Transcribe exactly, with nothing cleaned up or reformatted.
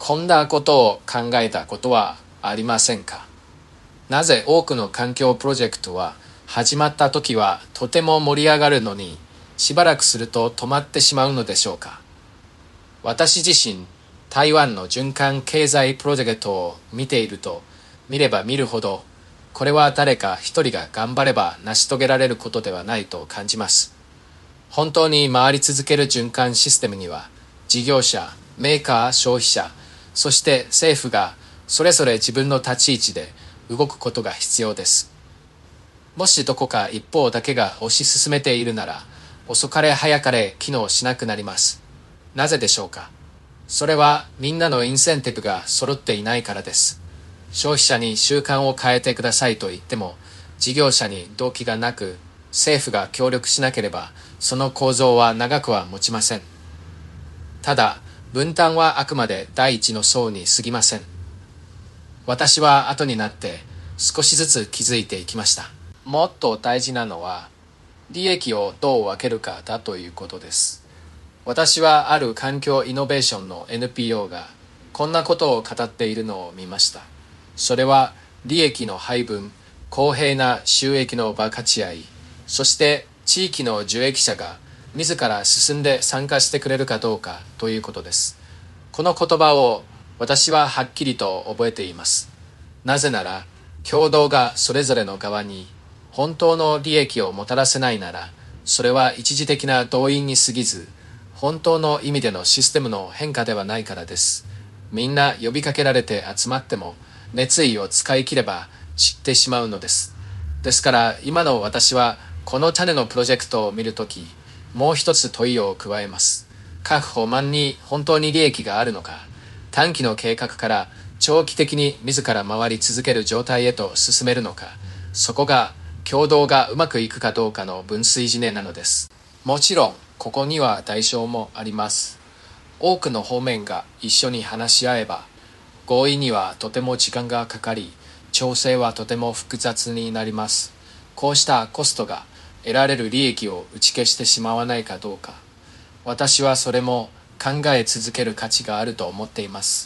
こんなことを考えたことはありませんか？なぜ多くの環境プロジェクトは始まった時はとても盛り上がるのに、しばらくすると止まってしまうのでしょうか？私自身、台湾の循環経済プロジェクトを見ていると、見れば見るほど、これは誰か一人が頑張れば成し遂げられることではないと感じます。本当に回り続ける循環システムには、事業者、メーカー、消費者、そして政府がそれぞれ自分の立ち位置で動くことが必要です。もしどこか一方だけが推し進めているなら、遅かれ早かれ機能しなくなります。なぜでしょうか？それはみんなのインセンティブが揃っていないからです。消費者に習慣を変えてくださいと言っても、事業者に動機がなく、政府が協力しなければ、その構造は長くは持ちません。ただ、分担はあくまで第一の層に過ぎません。私は後になって少しずつ気づいていきました。もっと大事なのは、利益をどう分けるかだということです。私はある環境イノベーションの エヌピーオー がこんなことを語っているのを見ました。それは利益の配分、公平な収益の分かち合い、そして地域の受益者が自ら進んで参加してくれるかどうかということです。この言葉を私ははっきりと覚えています。なぜなら、共同がそれぞれの側に本当の利益をもたらせないなら、それは一時的な動員に過ぎず、本当の意味でのシステムの変化ではないからです。みんな呼びかけられて集まっても、熱意を使い切れば散ってしまうのです。ですから今の私はこの種のプロジェクトを見るとき、もう一つ問いを加えます。各方面に本当に利益があるのか、短期の計画から長期的に自ら回り続ける状態へと進めるのか、そこが共同がうまくいくかどうかの分水嶺なのです。もちろんここには代償もあります。多くの方面が一緒に話し合えば、合意にはとても時間がかかり、調整はとても複雑になります。こうしたコストが得られる利益を打ち消してしまわないかどうか、私はそれも考え続ける価値があると思っています。